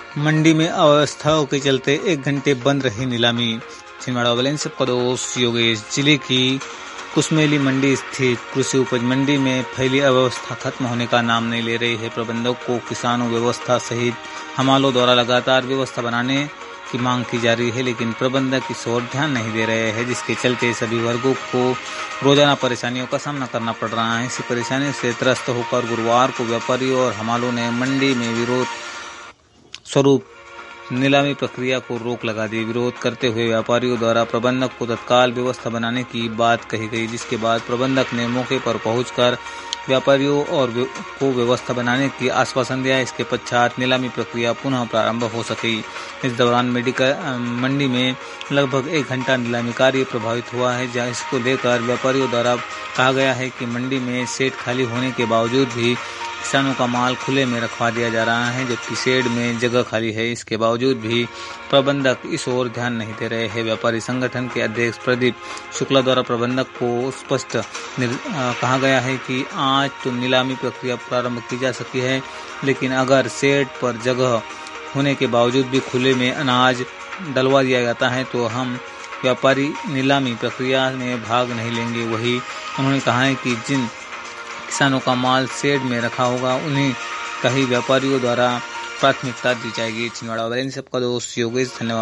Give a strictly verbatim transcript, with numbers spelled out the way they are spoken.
मंडी में अव्यवस्थाओं के चलते एक घंटे बंद रही नीलामी। छिंदवाड़ा बैलेंस का दोस्त योगेश। जिले की कुसमेली मंडी स्थित कृषि उपज मंडी में फैली अव्यवस्था खत्म होने का नाम नहीं ले रही है। प्रबंधक को किसानों व्यवस्था सहित हमालों द्वारा लगातार व्यवस्था बनाने की मांग की जा रही है, लेकिन प्रबंधक इस ओर ध्यान नहीं दे रहे हैं, जिसके चलते सभी वर्गों को रोजाना परेशानियों का सामना करना पड़ रहा है। इसी परेशानी से त्रस्त होकर गुरुवार को व्यापारियों और हमालों ने मंडी में विरोध स्वरूप नीलामी प्रक्रिया को रोक लगा दी। विरोध करते हुए व्यापारियों द्वारा प्रबंधक को तत्काल व्यवस्था बनाने की बात कही गई, जिसके बाद प्रबंधक ने मौके पर पहुंचकर व्यापारियों और को व्यवस्था बनाने की आश्वासन दिया। इसके पश्चात नीलामी प्रक्रिया पुनः प्रारंभ हो सकी। इस दौरान मेडिकल मंडी में लगभग एक घंटा नीलामी कार्य प्रभावित हुआ है, जहां इसको लेकर व्यापारियों द्वारा कहा गया है कि मंडी में शेड खाली होने के बावजूद भी किसानों का माल खुले में रखवा दिया जा रहा है, जबकि शेड में जगह खाली है। इसके बावजूद भी प्रबंधक इस ओर ध्यान नहीं दे रहे हैं। व्यापारी संगठन के अध्यक्ष प्रदीप शुक्ला द्वारा प्रबंधक को स्पष्ट कहा गया है कि आज तो नीलामी प्रक्रिया प्रारंभ की जा सकी है, लेकिन अगर शेड पर जगह होने के बावजूद भी खुले में अनाज डलवा दिया जाता है तो हम व्यापारी नीलामी प्रक्रिया में भाग नहीं लेंगे। वही उन्होंने कहा है कि जिन किसानों का माल शेड में रखा होगा उन्हें कहीं व्यापारियों द्वारा प्राथमिकता दी जाएगी। छिंदवाड़ा बैलेंस का दोस्त योगेश। धन्यवाद।